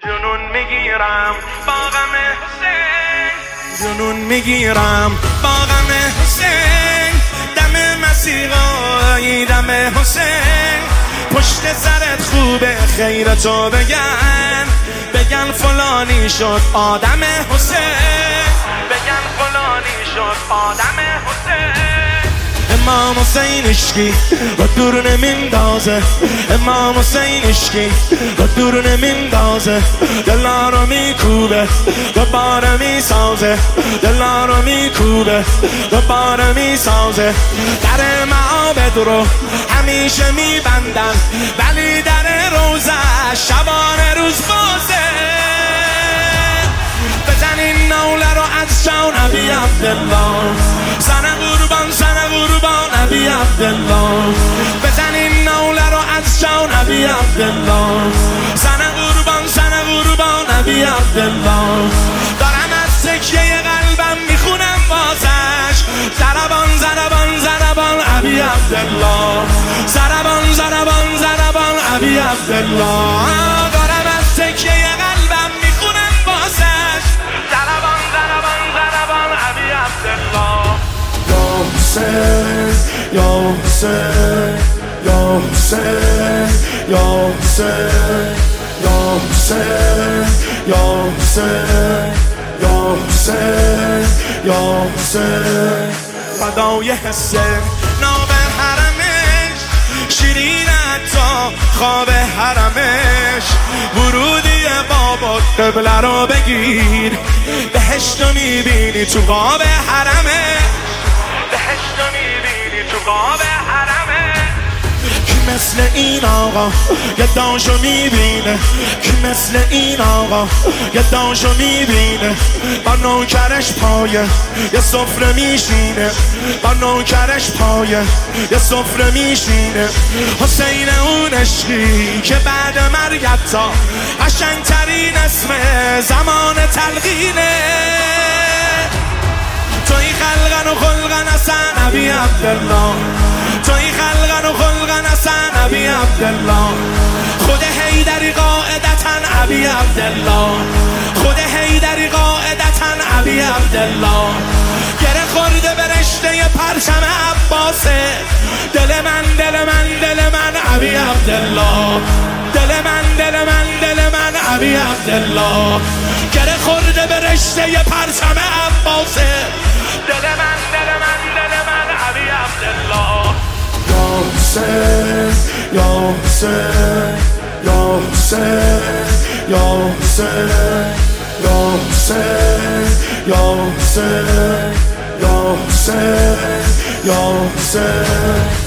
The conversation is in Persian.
جنون میگیرم با غم حسین، جنون میگیرم با غم حسین، دم مسیحایی دم حسین، پشت سرت خوبه خیرتو بگن فلانی شد آدم حسین، بگن فلانی شد آدم حسین. امام حسین اشکی و دور نمیندازه، امام حسین اشکی و دور نمیندازه، دلا رو میکوبه دوباره میسازه، دلا رو میکوبه دوباره میسازه. در معابد رو همیشه میبندن ولی در روزه شبانه روز بازه. بزن این نوله رو از جان ابی عبدالله، زن قربان ابی عبدالله، بزن این نوله رو از جان ابی عبدالله، زن قربان ابی عبدالله. دارم از تکیه قلبم میخونم بازش، ضربان ابی عبدالله، ضربان ابی عبدالله. دارم از تکیه قلبم میخونم بازش، ضربان ابی عبدالله. یا حسین یا حسین یا حسین یا حسین یا حسین یا حسین یا حسین. فدای حسین ناب حرمش، شیرین حتی خواب حرمش، ورودی بابا قبله رو بگیر، بهشتو میبینی تو قاب حرمش، بهشتو میبینی تو قاب حرمش. کی مثل این آقا یه داشو میبینه، کی مثل این آقا یه داشو میبینه، با نوکرش پایه یه سفره میشینه، با نوکرش پایه یه سفره میشینه. حسین اون عشقی که بعد مرگت تا قشنگترین اسم زمان تلقینه. توی خلقن و خلقن حسن ابی عبدالله، توی خلقن و خلقن حسن ابی عبدالله، خود حیدری قاعدتن ابی عبدالله، خود حیدری قاعدتن ابی عبدالله. گره خورده به رشته پرچم عباسه، دل من ابی عبدالله، دل من ابی عبدالله. گره خورده به رشته پرچم عباسه، دل من ابی عبدالله. یا حسین یا حسین یا حسین یا حسین یا حسین یا حسین یا حسین یا حسین.